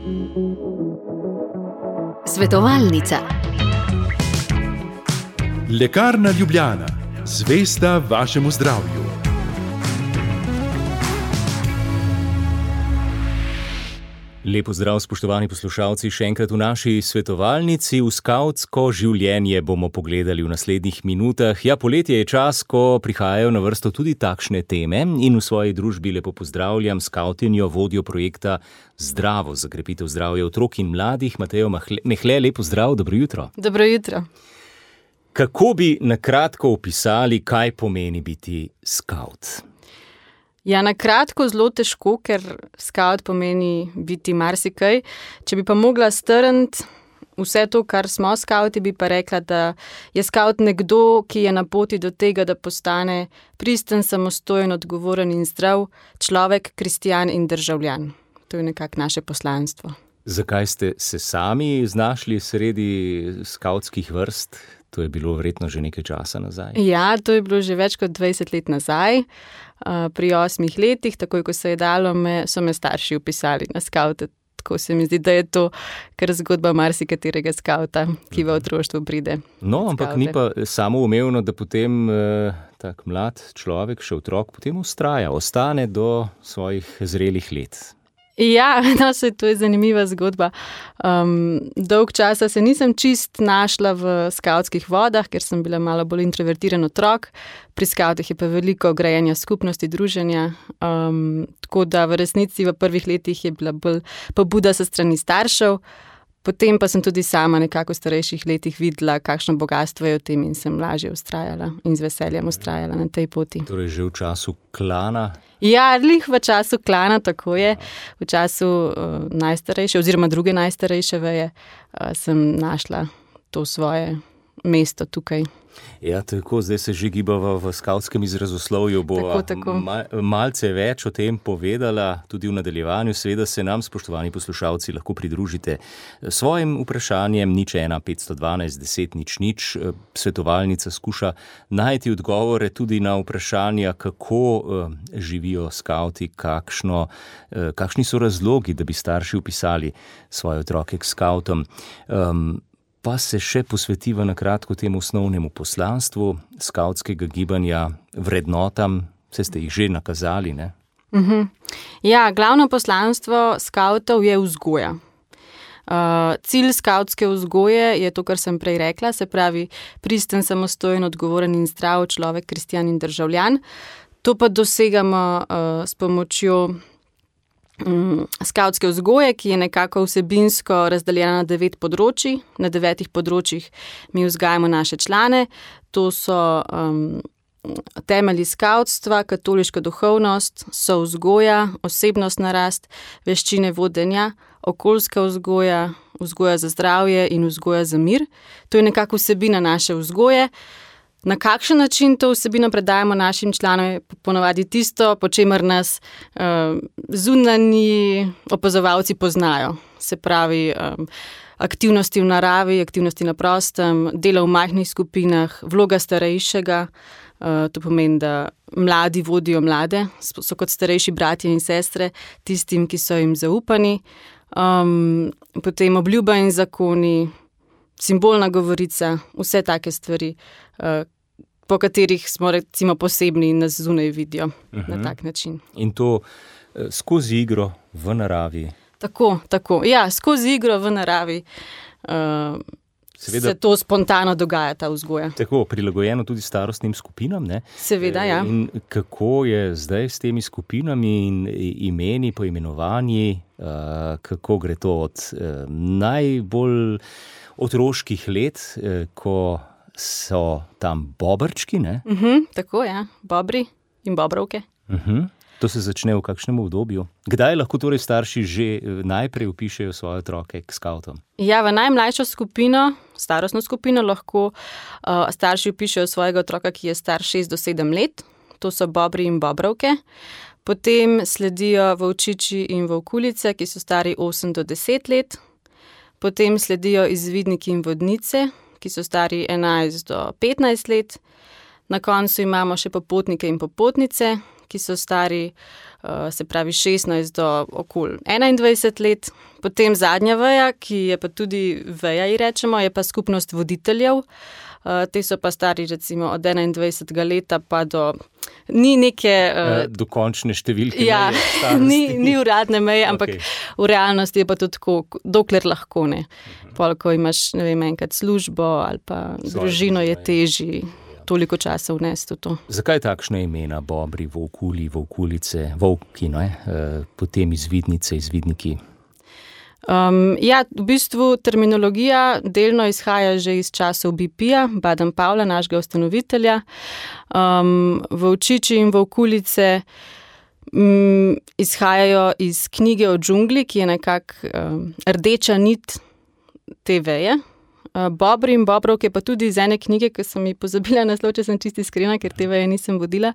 Svetovalnica. Lekarna Ljubljana, zvesta vašemu zdravju. Lepo zdrav, spoštovani poslušalci, še enkrat v naši svetovalnici. V skavtsko življenje bomo pogledali v naslednjih minutah. Ja, poletje je čas, ko prihajajo na vrsto tudi takšne teme in v svoji družbi lepo pozdravljam skavtinjo, vodjo projekta Zdravo za krepitev zdravja otrok in mladih, Matejo Mehle. Lepo zdrav, dobro jutro. Dobro jutro. Kako bi na kratko opisali, kaj pomeni biti skavt? Ja, na kratko zelo težko, ker skavt pomeni biti marsikaj. Če bi pa mogla strniti vse to, kar smo skavti, bi pa rekla, da je skavt nekdo, ki je na poti do tega, da postane pristen, samostojen, odgovoren in zdrav človek, kristjan in državljan. To je nekako naše poslanstvo. Zakaj ste se sami znašli sredi skavtskih vrst? To je bilo verjetno že nekaj časa nazaj. Ja, to je bilo že več kot 20 let nazaj. Pri 8 letih, takoj ko se je dalo, so me starši vpisali na skavte. Tako se mi zdi, da je to kar zgodba marsikaterega skavta, ki v otroštvu pride. No, ampak ni pa samoumevno, da potem tak mlad človek, še otrok, potem ostane do svojih zrelih let. Ja, to je zanimiva zgodba. Dolg časa se nisem čist našla v skavtskih vodah, ker sem bila malo bolj introvertiran otrok. Pri skavtih je pa veliko grajenja skupnosti, druženja. Tako da v resnici v prvih letih je bila bolj pobuda sa strani staršev. Potem pa sem tudi sama nekako v starejših letih videla, kakšno bogastvo je v tem in sem lažje vztrajala in z veseljem vztrajala na tej poti. Torej že v času klana? Ja, lih v času klana, tako je. V času najstarejše oziroma druge najstarejše veje sem našla to svoje mesto tukaj. Ja, tako, zdaj se že gibava v skavtskem izrazoslovju, bo malce več o tem povedala tudi v nadaljevanju. Seveda se nam, spoštovani poslušalci, lahko pridružite svojim vprašanjem 01 512 10 00. Svetovalnica skuša najti odgovore tudi na vprašanja, kako živijo skavti, kakšni so razlogi, da bi starši vpisali svoje otroke k skavtom. Pa se še posvetiva na kratko temu osnovnemu poslanstvu skavtskega gibanja, vrednotam, saj ste jih že nakazali, ne? Ja, glavno poslanstvo skavtov je vzgoja. Cilj skavtske vzgoje je to, kar sem prej rekla, se pravi pristen, samostojen, odgovoren in zdrav človek, kristjan in državljan. To pa dosegamo s pomočjo skavtske vzgoje, ki je nekako vsebinsko razdeljena na 9 področij. Na 9 področjih mi vzgajamo naše člane. To so temelji skavtstva, katoliška duhovnost, sovzgoja, osebnostna rast, veščine vodenja, okoljska vzgoja, vzgoja za zdravje in vzgoja za mir. To je nekako vsebina naše vzgoje. Na kakšen način to vsebino predajamo našim članom, je ponavadi tisto, po čemer nas zunanji opazovalci poznajo. Se pravi, aktivnosti v naravi, aktivnosti na prostem, delo v majhnih skupinah, vloga starejšega. To pomeni, da mladi vodijo mlade, so kot starejši bratje in sestre tistim, ki so jim zaupani. Potem obljuba in zakoni, simbolna govorica, vse take stvari, po katerih smo recimo posebni in nas zunaj vidijo na tak način. In to skozi igro v naravi? Tako. Ja, skozi igro v naravi se to spontano dogaja, ta vzgoja. Tako, prilagojeno tudi starostnim skupinam, ne? Seveda, ja. In kako je zdaj s temi skupinami in imeni, poimenovanji, kako gre to od najbolj otroških let, ko so tam bobrčki, ne? Tako, ja. Bobri in bobrovke. To se začne v kakšnem obdobju? Kdaj lahko torej starši že najprej vpišejo svoje otroke k skavtom? Ja, v najmlajšo skupino, starostno skupino, lahko starši vpišejo svojega otroka, ki je star 6 do 7 let. To so bobri in bobrovke. Potem sledijo volčiči in volkulice, ki so stari 8 do 10 let. Potem sledijo izvidniki in vodnice, ki so stari 11 do 15 let. Na koncu imamo še popotnike in popotnice, ki so stari, se pravi 16 do okoli 21 let. Potem zadnja veja, ki je pa tudi veja, rečemo, je pa skupnost voditeljev. Te so pa stari recimo od 21 leta pa do... Ni neke... do končne številke ja, meje. Ni uradne meje, ampak v realnosti je pa to tako, dokler lahko ne. Pol, ko imaš, ne vem, enkrat službo ali pa družino, je težji toliko časa vnesti v to. Zakaj takšne imena? Bobri, volkulji, volkulice, volki, potem izvidnice, izvidniki? Ja, v bistvu terminologija delno izhaja že iz časov BP-ja, Baden-Powella, našega ustanovitelja. Volčiči in volkulice izhajajo iz knjige o džungli, ki je nekako rdeča nit te veje. Bobri in bobrovke pa tudi iz ene knjige, ki sem ji pozabila naslov, če sem čisto iskrena, ker te veje nisem vodila.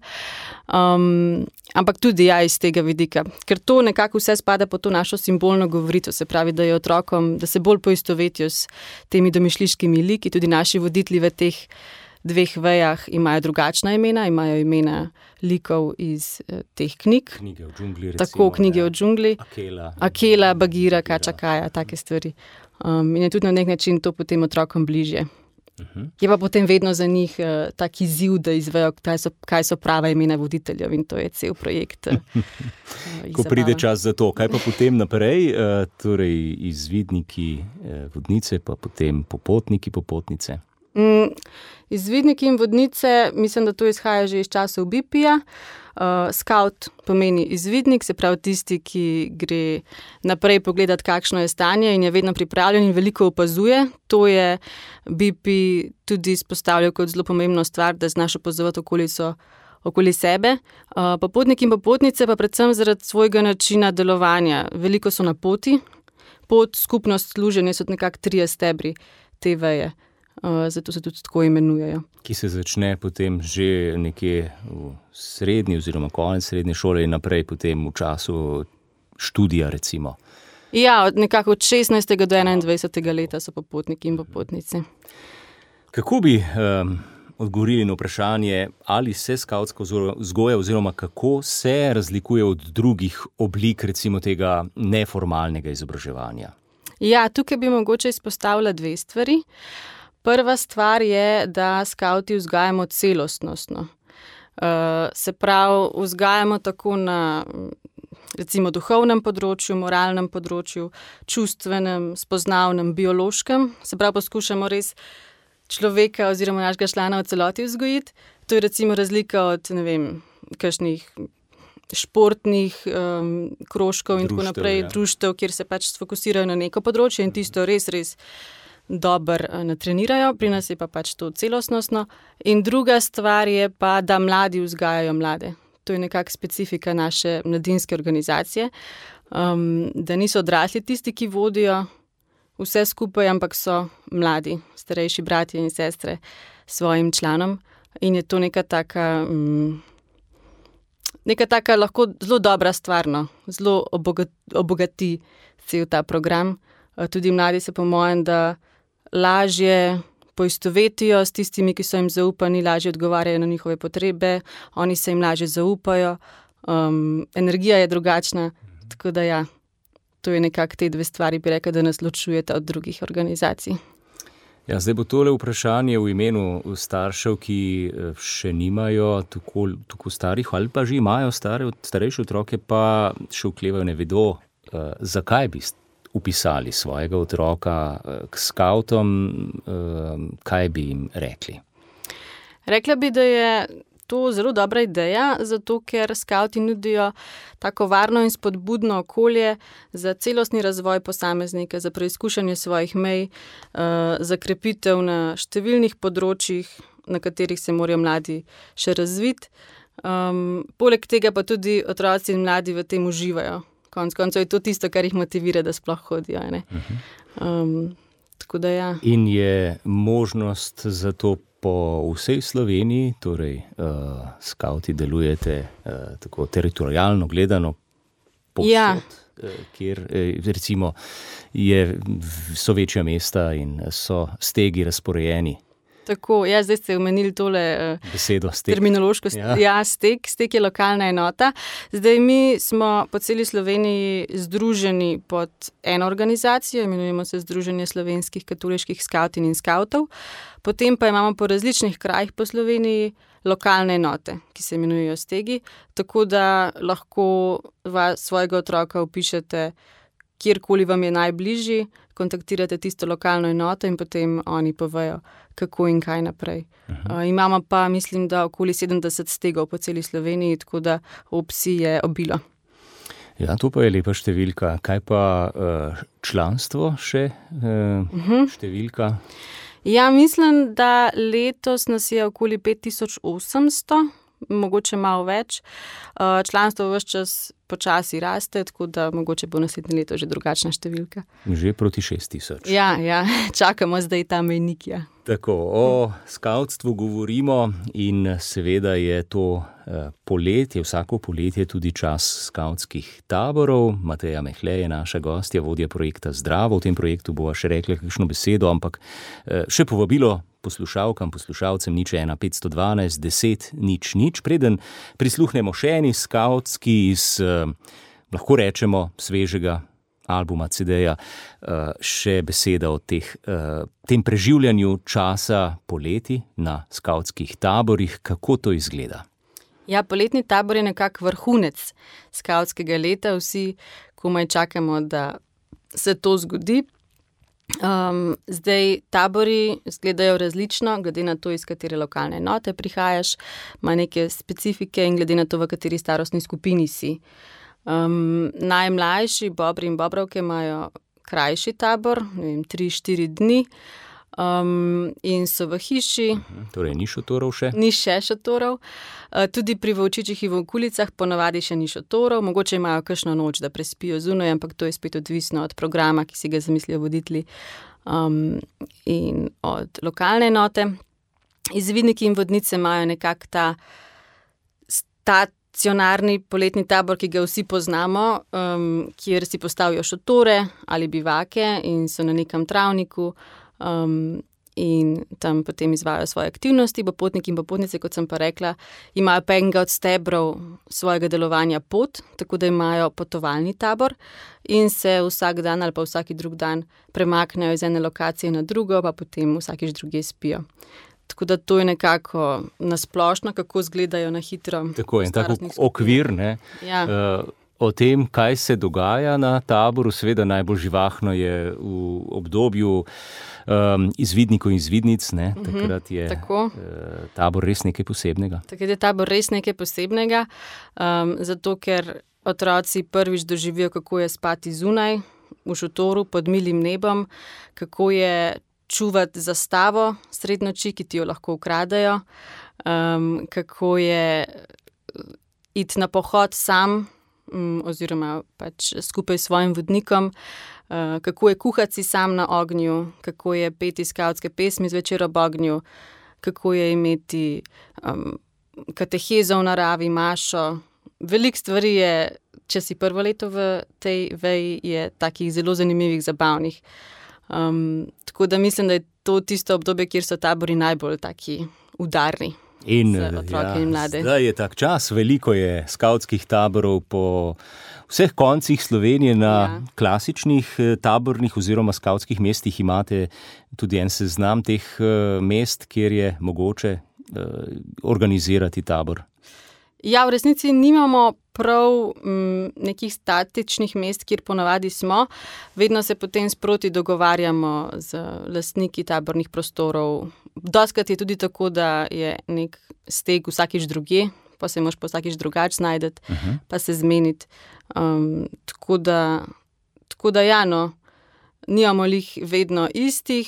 Ampak tudi iz tega vidika, ker to nekako vse spada po to našo simbolno govorico, se pravi, da je otrokom, da se bolj poistovetijo s temi domišljiškimi liki, tudi naši voditelji v teh dveh vejah imajo drugačna imena, imajo imena likov iz teh knjig. Knjige o džungli, recimo. Tako, knjige o džungli. Akela, Bagira, Kačakaja, take stvari. In je tudi na nek način to potem otrokom bližje. Je pa potem vedno za njih tak izziv, da izvejo, kaj so prava imena voditeljev, in to je cel projekt. Ko pride čas za to, kaj pa potem naprej, torej izvidniki, vodnice, pa potem popotniki, popotnice? Izvidniki in vodnice, mislim, da to izhaja že iz časov BP-ja. Scout pomeni izvidnik, se pravi tisti, ki gre naprej pogledati, kakšno je stanje in je vedno pripravljen in veliko opazuje. To je BP tudi izpostavljal kot zelo pomembno stvar, da znaš opazovati okolico okoli sebe. Popotniki in popotnice pa predvsem zaradi svojega načina delovanja. Veliko so na poti. Pot, skupnost, služenje so nekako 3 stebri te veje. Zato se tudi tako imenujejo. Ki se začne potem že nekje v srednji oziroma konec srednje šole in naprej potem v času študija, recimo. Ja, nekako od 16. do 21. leta so popotniki in popotnice. Kako bi odgovorili na vprašanje, ali se skavtska vzgoja oziroma kako se razlikuje od drugih oblik, recimo tega neformalnega izobraževanja? Ja, tukaj bi mogoče izpostavila 2 stvari. Prva stvar je, da skavti vzgajamo celostnostno. Se pravi, vzgajamo tako na recimo duhovnem področju, moralnem področju, čustvenem, spoznavnem, biološkem. Se pravi, poskušamo res človeka oziroma našega člana v celoti vzgojiti. To je recimo razlika od, ne vem, kakšnih športnih krožkov in tako naprej, društev, kjer se pač sfokusirajo na neko področje in tisto res dobro natrenirajo, pri nas je pa pač to celostnostno. In druga stvar je pa, da mladi vzgajajo mlade. To je nekako specifika naše mladinske organizacije, da niso odrasli tisti, ki vodijo vse skupaj, ampak so mladi, starejši bratje in sestre svojim članom. In je to neka taka lahko zelo dobra stvar, zelo obogati cel ta program. Tudi mladi se po mojem, da lažje poistovetijo s tistimi, ki so jim zaupani, lažje odgovarjajo na njihove potrebe, oni se jim lažje zaupajo, energija je drugačna, tako da ja, to je nekako te 2 stvari, bi rekla, da nas ločujeta od drugih organizacij. Ja, zdaj bo tole vprašanje v imenu staršev, ki še nimajo tako starih ali pa že imajo starejše otroke, pa še oklevajo, ne vedo, zakaj bi upisali svojega otroka k skavtom, kaj bi jim rekli? Rekla bi, da je to zelo dobra ideja, zato ker skavti nudijo tako varno in spodbudno okolje za celostni razvoj posameznika, za preizkušanje svojih mej, za krepitev na številnih področjih, na katerih se morajo mladi še razviti. Poleg tega pa tudi otroci in mladi v tem uživajo. Konec koncev je to tisto, kar jih motivira, da sploh hodijo. Tako da ja. In je možnost za to po vsej Sloveniji, torej skavti delujete tako teritorialno gledano povsod, kjer recimo so večja mesta in so stegi razporejeni? Tako, zdaj ste omenili tole besedo, stek. Terminološko. Stek. Stek je lokalna enota. Zdaj mi smo po celi Sloveniji združeni pod eno organizacijo, imenujemo se Združenje slovenskih katoliških skavtin in skavtov. Potem pa imamo po različnih krajih po Sloveniji lokalne enote, ki se imenujejo stegi, tako da lahko svojega otroka vpišete kjerkoli vam je najbližji, kontaktirate tisto lokalno enoto in potem oni povejo, kako in kaj naprej. Imamo pa, mislim, da okoli 70 stegov po celi Sloveniji, tako da opcij je obilo. Ja, to pa je lepa številka. Kaj pa članstvo še? Številka? Ja, mislim, da letos nas je okoli 5800, mogoče malo več. Članstvo ves čas počasi raste, tako da mogoče bo naslednje leto že drugačna številka. Že proti 6000. Ja, čakamo zdaj ta mejnik, ja. Tako, o skavtstvu govorimo in seveda je to poletje, vsako poletje tudi čas skavtskih taborov. Mateja Mehle je naša gostja, vodja projekta Zdravo. V tem projektu bova še rekla kakšno besedo, ampak še povabilo poslušalkam, poslušalcem 01 512 10 000. Preden prisluhnemo še eni skavtski iz, lahko rečemo, svežega albuma CD-ja, še beseda o tem preživljanju časa poleti na skavtskih taborih. Kako to izgleda? Ja, poletni tabor je nekako vrhunec skavtskega leta. Vsi komaj čakamo, da se to zgodi. Zdaj tabori izgledajo različno, glede na to, iz katere lokalne enote prihajaš, ima neke specifike in glede na to, v kateri starostni skupini si. Najmlajši bobri in bobravke imajo krajši tabor, 3-4 dni, in so v hiši. Torej ni šotorov še? Ni še šotorov. Tudi pri Volčičih in v okulicah ponavadi še ni šotorov, mogoče imajo kakšno noč, da prespijo zunaj, ampak to je spet odvisno od programa, ki si ga zamislijo voditelji, in od lokalne enote. Izvidniki in vodnice imajo nekako ta stacionarni poletni tabor, ki ga vsi poznamo, kjer si postavijo šotore ali bivake in so na nekem travniku, in tam potem izvajajo svoje aktivnosti. Popotniki in popotnice, kot sem pa rekla, imajo pa enega od stebrov svojega delovanja pot, tako da imajo potovalni tabor in se vsak dan ali pa vsaki drug dan premaknejo iz ene lokacije na drugo, pa potem vsakič druge spijo. Tako da to je nekako nasplošno, kako izgledajo na hitro. Tako je, tako okvir, ne? Ja. O tem, kaj se dogaja na taboru, seveda najbolj živahno je v obdobju izvidnikov in izvidnic, ne? Takrat je tabor res nekaj posebnega. Takrat je tabor res nekaj posebnega, zato ker otroci prvič doživijo, kako je spati zunaj, v šotoru, pod milim nebom, kako je čuvati zastavo sred noči, ki ti jo lahko ukradejo, kako je iti na pohod sam, oziroma pač skupaj s svojim vodnikom, kako je kuhati si sam na ognju, kako je peti skavtske pesmi zvečer ob ognju, kako je imeti katehezo v naravi, mašo. Veliko stvari je, če si prvo leto v tej veji, je takih zelo zanimivih, zabavnih. Tako da mislim, da je to tisto obdobje, kjer so tabori najbolj taki udarni. In zdaj je tak čas, veliko je skavtskih taborov po vseh koncih Slovenije. Na klasičnih tabornih oziroma skavtskih mestih imate tudi en seznam teh mest, kjer je mogoče organizirati tabor. Ja, v resnici nimamo prav nekih statičnih mest, kjer ponavadi smo. Vedno se potem sproti dogovarjamo z lastniki tabornih prostorov. Dostikrat je tudi tako, da je nek steg vsakič drugje, pa se moraš pa vsakič drugače znajdeti, pa se zmeniti. Tako da ja, no, nimamo lih vedno istih,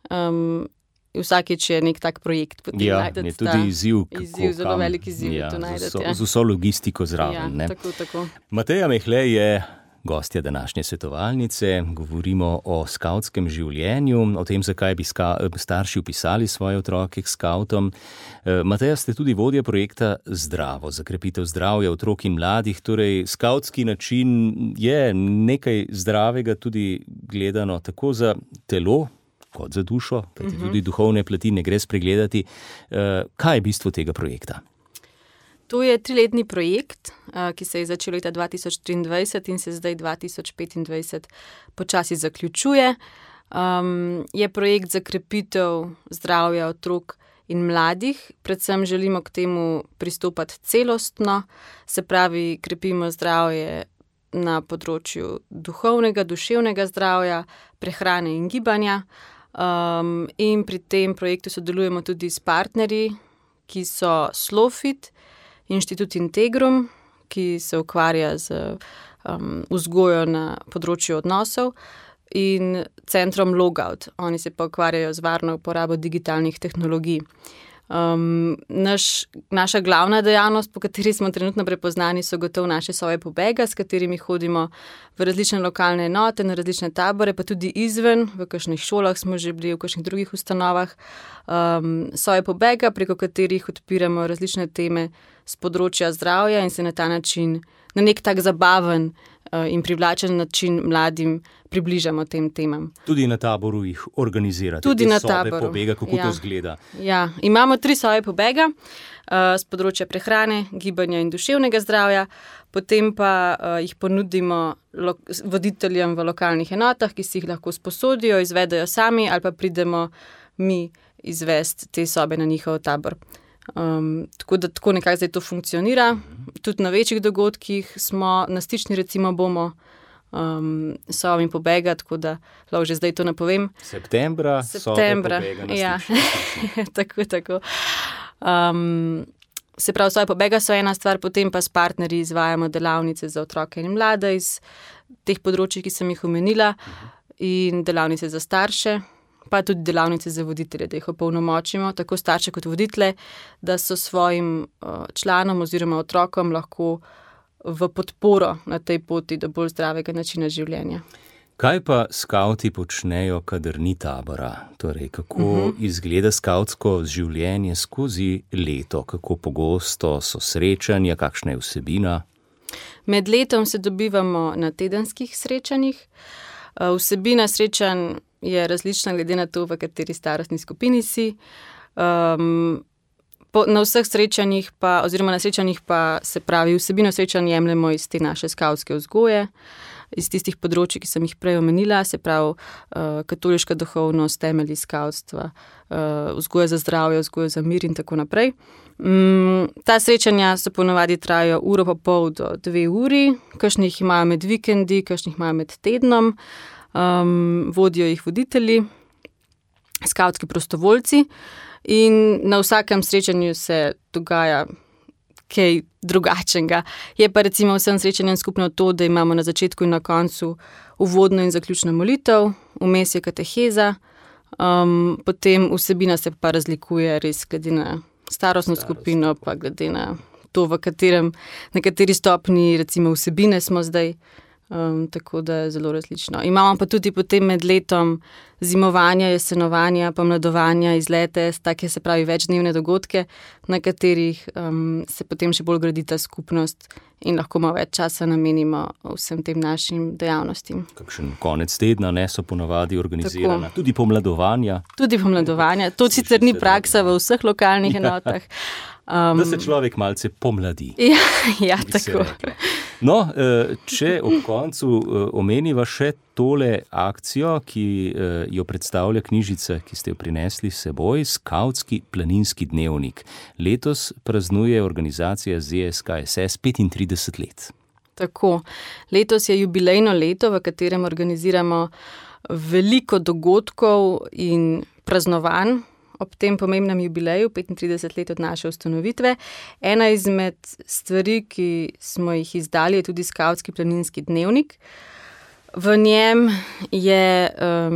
vsakič je nek tak projekt. Ja, je tudi izziv. Zelo velik izziv to najdeti. Z vso logistiko zraven. Ja, tako. Mateja Mehle je gostja današnje svetovalnice. Govorimo o skavtskem življenju, o tem, zakaj bi starši vpisali svoje otroke k skavtom. Mateja, ste tudi vodja projekta Zdravo, za krepitev zdravja otrok in mladih. Torej, skavtski način je nekaj zdravega tudi gledano tako za telo, kot za dušo, tudi duhovne plati ne gre spregledati. Kaj je bistvo tega projekta? To je 3-letni projekt, ki se je začel leta 2023 in se zdaj 2025 počasi zaključuje. Je projekt za krepitev zdravja otrok in mladih. Predvsem želimo k temu pristopati celostno, se pravi, krepimo zdravje na področju duhovnega, duševnega zdravja, prehrane in gibanja. In pri tem projektu sodelujemo tudi s partnerji, ki so Slofit, Inštitut Integrum, ki se ukvarja z vzgojo na področju odnosov, in centrom Logout. Oni se pa ukvarjajo z varno uporabo digitalnih tehnologij. Naša glavna dejavnost, po kateri smo trenutno prepoznani, so gotovo naše sobe pobega, s katerimi hodimo v različne lokalne enote, na različne tabore, pa tudi izven, v kakšnih šolah smo že bili, v kakšnih drugih ustanovah. Sobe pobega, preko katerih odpiramo različne teme z področja zdravja in se na ta način, na nek tak zabaven in privlačen način mladim približamo tem temam. Tudi na taboru jih organizirate? Tudi na sobe taboru. Pobega, kako to izgleda? Ja, imamo 3 sobe pobega z področja prehrane, gibanja in duševnega zdravja, potem pa jih ponudimo voditeljem v lokalnih enotah, ki si jih lahko sposodijo, izvedejo sami ali pa pridemo mi izvesti te sobe na njihov tabor. Tako nekako zdaj to funkcionira. Tudi na večjih dogodkih smo na stični, recimo bomo sobami pobega, tako da lahko že zdaj to napovem. Septembra. Sobe pobega na stični. Tako. Se pravi, sobe pobega so ena stvar, potem pa s partnerji izvajamo delavnice za otroke in mlade iz teh področij, ki sem jih omenila, in delavnice za starše, pa tudi delavnice za voditelje, da jih opolnomočimo, tako starše kot voditelje, da so svojim članom oziroma otrokom lahko v podporo na tej poti do bolj zdravega načina življenja. Kaj pa skavti počnejo, kadar ni tabora? Torej, kako izgleda skavtsko življenje skozi leto? Kako pogosto so srečanja, kakšna je vsebina? Med letom se dobivamo na tedenskih srečanjih. Vsebina srečanj je različna glede na to, v kateri starostni skupini si. Na vseh srečanjih pa, oziroma na srečanjih pa, se pravi, vsebino srečanj jemljemo iz te naše skavtske vzgoje, iz tistih področij, ki sem jih prej omenila, se pravi katoliška duhovnost, temelji skavtstva, vzgoja za zdravje, vzgoja za mir in tako naprej. Ta srečanja so ponavadi trajajo 1,5 do 2 uri, kakšnih imajo med vikendi, kakšnih imajo med tednom, vodijo jih voditelji, skavtski prostovoljci, in na vsakem srečanju se dogaja kaj drugačnega. Je pa recimo vsem srečanjem skupno to, da imamo na začetku in na koncu uvodno in zaključno molitev, vmes je kateheza, potem vsebina se pa razlikuje res glede na starostno skupino, pa glede na to, na kateri stopni recimo vsebine smo zdaj. Tako da je zelo različno. Imamo pa tudi potem med letom zimovanja, jesenovanja, pomladovanja, izlete, take se pravi večdnevne dogodke, na katerih se potem še bolj gradi ta skupnost in lahko malo več časa namenimo vsem tem našim dejavnostim. Kakšen konec tedna so ponavadi organizirana? Tudi pomladovanja? Tudi pomladovanja. To sicer ni praksa v vseh lokalnih enotah. Da se človek malce pomladi. Ja, tako. No, če ob koncu omeniva še tole akcijo, ki jo predstavlja knjižica, ki ste jo prinesli s seboj, Skavtski planinski dnevnik. Letos praznuje organizacija ZSKSS 35 let. Tako. Letos je jubilejno leto, v katerem organiziramo veliko dogodkov in praznovanj ob tem pomembnem jubileju, 35 let od naše ustanovitve. Ena izmed stvari, ki smo jih izdali, je tudi Skavtski planinski dnevnik. V njem je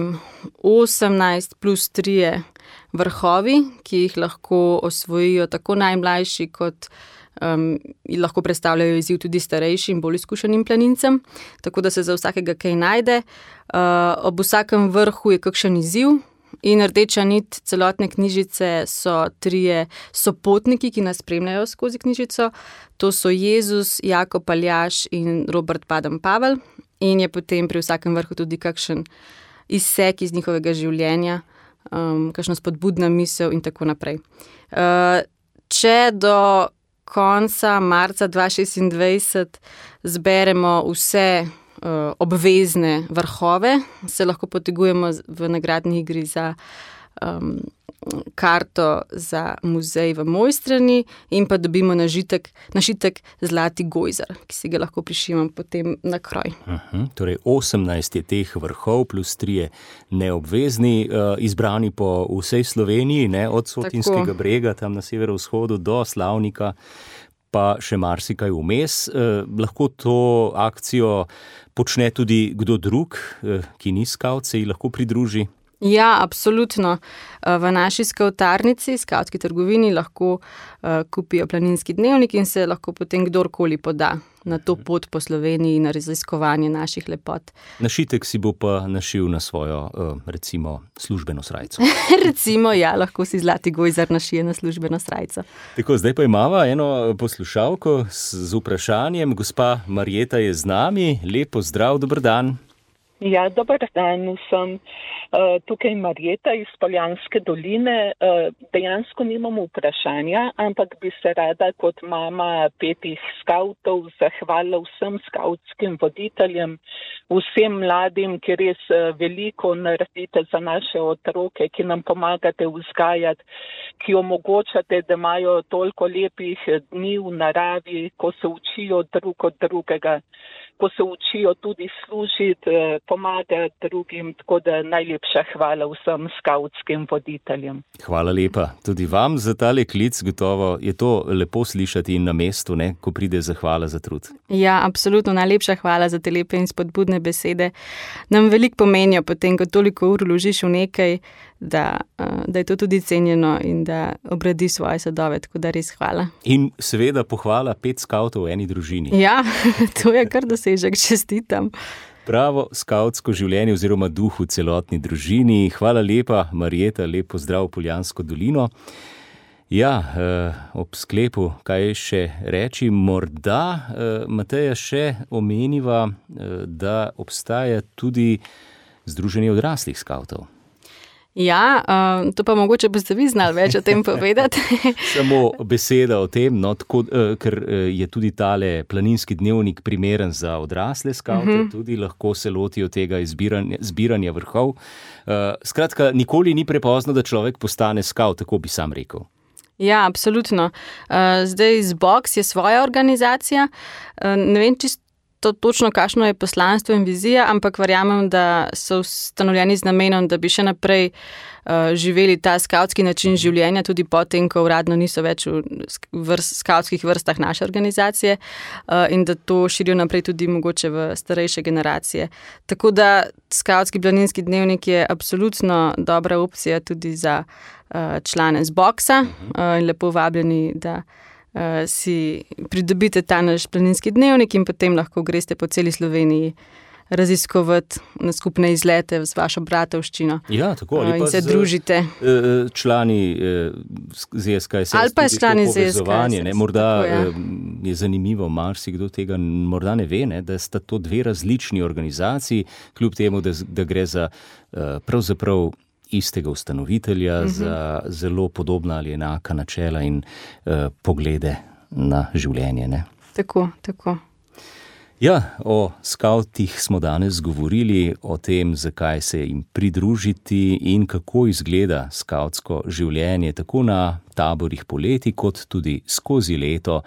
18 plus 3 vrhovi, ki jih lahko osvojijo tako najmlajši, kot lahko predstavljajo izziv tudi starejšim, bolj izkušenim planincem, tako da se za vsakega kaj najde. Ob vsakem vrhu je kakšen izziv. In rdeča nit celotne knjižice so 3 sopotniki, ki nas spremljajo skozi knjižico. To so Jezus, Jakob Aljaž in Robert Baden Pavel. In je potem pri vsakem vrhu tudi kakšen izsek iz njihovega življenja, kakšna spodbudna misel in tako naprej. Če do konca marca 2026 zberemo vse obvezne vrhove, se lahko potegujemo v nagradni igri za karto za muzej v Mojstrani in pa dobimo našitek Zlati gojzar, ki si ga lahko prišimam potem na kroj. Torej 18 je teh vrhov plus 3 neobvezni, izbrani po vsej Sloveniji, ne, od Sotinskega brega tam na severovzhodu do Slavnika, pa še marsikaj vmes. Lahko to akcijo počne tudi kdo drug, ki ni skavt, se ji lahko pridruži? Ja, absolutno. V naši skavtarnici, skavtski trgovini, lahko kupijo planinski dnevnik in se lahko potem kdorkoli poda na to pot po Sloveniji in na raziskovanje naših lepot. Našitek si bo pa našil na svojo, recimo, službeno srajco. Recimo, ja, lahko si Zlati gojzar našije na službeno srajco. Tako, zdaj pa imava eno poslušalko z vprašanjem. Gospa Marjeta je z nami. Lep pozdrav, dober dan. Ja, dober dan vsem. Tukaj Marjeta iz Poljanske doline. Dejansko nimamo vprašanja, ampak bi se rada kot mama 5 skavtov zahvalila vsem skavtskim voditeljem, vsem mladim, ki res veliko naredite za naše otroke, ki nam pomagate vzgajati, ki omogočate, da imajo toliko lepih dni v naravi, ko se učijo drug od drugega, ko se učijo tudi služiti, pomagati drugim, tako da najlepša hvala vsem skavtskim voditeljem. Hvala lepa tudi vam za tale klic, gotovo je to lepo slišati in na mestu, ne, ko pride zahvala za trud. Ja, absolutno, najlepša hvala za te lepe in spodbudne besede. Nam veliko pomenijo potem, ko toliko ur vložiš v nekaj, da je to tudi cenjeno in da obradi svoje sadove, tako da res hvala. In seveda pohvala 5 skavtov v eni družini. Ja, to je kar dosežek, čestitam. Pravo skavtsko življenje oziroma duh v celotni družini. Hvala lepa, Marjeta, lep pozdrav v Poljansko dolino. Ja, ob sklepu, kaj še reči, morda, Mateja, še omeniva, da obstaja tudi Združenje odraslih skavtov. Ja, to pa mogoče boste vi znali več o tem povedati. Samo beseda o tem, no, tako, ker je tudi tale planinski dnevnik primeren za odrasle skavte, tudi lahko se lotijo tega zbiranja vrhov. Skratka, nikoli ni prepozno, da človek postane skavt, tako bi sam rekel. Ja, absolutno. Zdaj Zboks je svoja organizacija, ne vem čisto točno, kakšno je poslanstvo in vizija, ampak verjamem, da so ustanovljeni z namenom, da bi še naprej živeli ta skavtski način življenja, tudi potem, ko uradno niso več v skavtskih vrstah naše organizacije, in da to širijo naprej tudi mogoče v starejše generacije. Tako da skavtski planinski dnevnik je absolutno dobra opcija tudi za člane Zboksa in lepo vabljeni, da si pridobite ta naš planinski dnevnik in potem lahko greste po celi Sloveniji raziskovati na skupne izlete z vašo bratovščino. Ja, tako, ali in se družite. Člani ZSKS, ali pa člani ZSKS. Morda je zanimivo, marsikdo tega morda ne ve, ne, da sta to 2 različni organizaciji, kljub temu, da gre za pravzaprav istega ustanovitelja, za zelo podobna ali enaka načela in poglede na življenje. Ne? Tako, tako. Ja, o skavtih smo danes govorili, o tem, zakaj se jim pridružiti in kako izgleda skavtsko življenje, tako na taborih poleti, kot tudi skozi leto.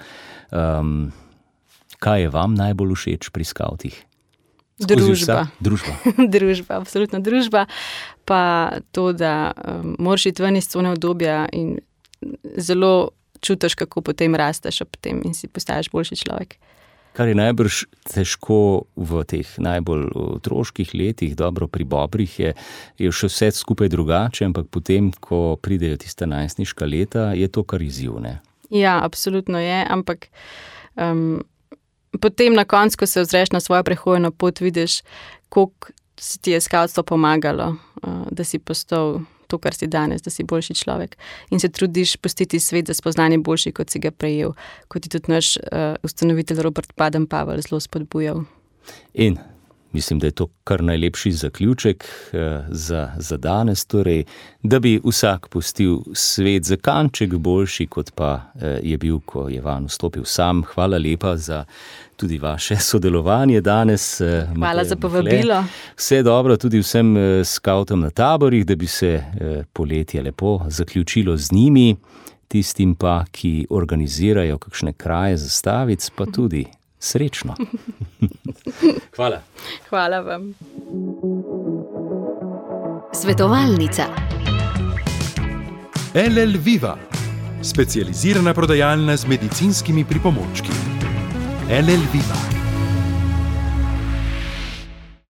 Kaj je vam najbolj všeč pri skavtih? Družba. Družba, absolutno družba. Pa to, da moraš iti ven iz cone obdobja in zelo čutiš, kako potem rasteš ob tem in si postaješ boljši človek. Kar je najbrž težko v teh najbolj otroških letih, dobro pri bobrih, je še vse skupaj drugače, ampak potem, ko pridejo tista najstniška leta, je to kar izziv, ne? Ja, absolutno je, ampak potem na koncu, ko se ozreš na svojo prehojeno pot, vidiš, koliko si ti je skavtstvo pomagalo, da si postal to, kar si danes, da si boljši človek. In se trudiš pustiti svet za spoznanje boljši, kot si ga prejel, kot je tudi naš ustanovitelj Robert Baden-Powell zelo spodbujal. In mislim, da je to kar najlepši zaključek za danes, torej, da bi vsak pustil svet za kanček boljši, kot pa je bil, ko je vanj vstopil sam. Hvala lepa za tudi vaše sodelovanje danes. Hvala za povabilo. Vse dobro tudi vsem skavtom na taborih, da bi se poletje lepo zaključilo z njimi, tistim pa, ki organizirajo kakšne kraje zastavic, pa tudi srečno. Hvala. Hvala vam. Svetovalnica. LL Viva, specializirana prodajalna z medicinskimi pripomočki. LL Viva.